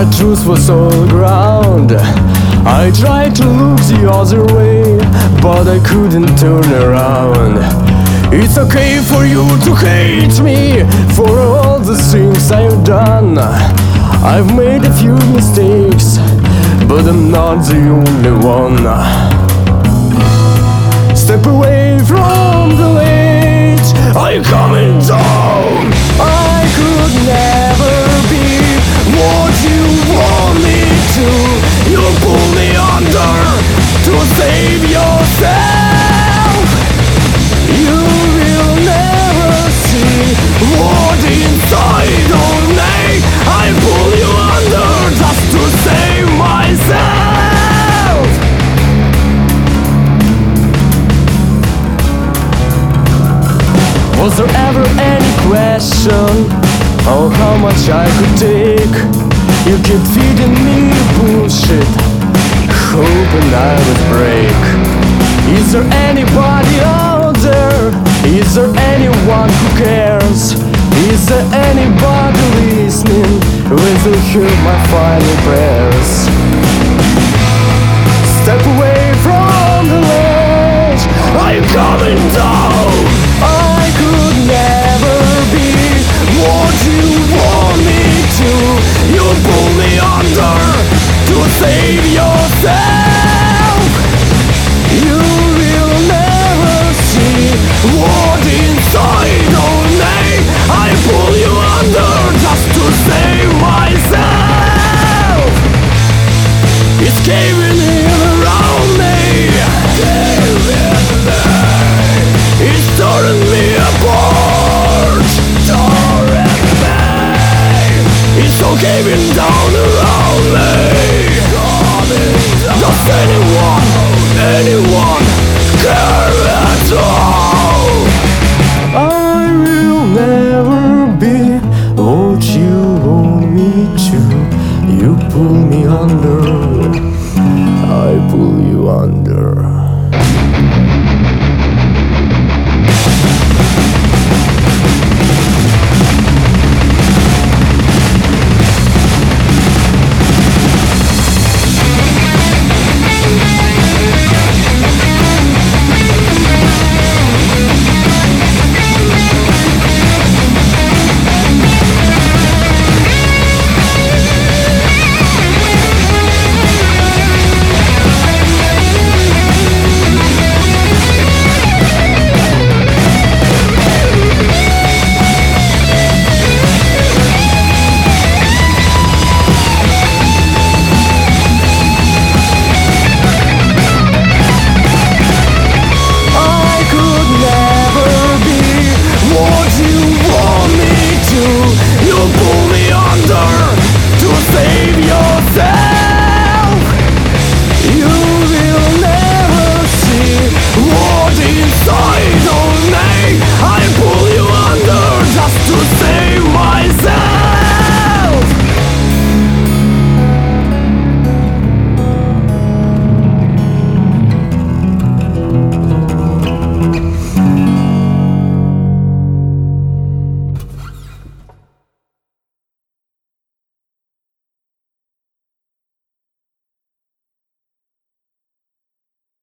The truth was all ground. I tried to look the other way, but I couldn't turn around. It's okay for you to hate me for all the things I've done. I've made a few mistakes, but I'm not the only one. Step away from the ledge, I'm coming down. I could never be what you want me to. You pull me under to save yourself. You will never see what inside of me. I pull you under just to save myself. Was there ever any question of how much I could take? You keep feeding me bullshit, hoping I would break. Is there anybody out there? Is there anyone who cares? Is there anybody listening when they hear my final prayers? Step away from the ledge, I'm coming down. I could never be what you want me to. You pull me under to save yourself. You will never see what inside of me. I pull you under just to save myself. It's caving in around me. It's tearing me apart. It's all caving down around me. Does anyone care at all? I will never be what you want me to. You pull me under, I pull you under.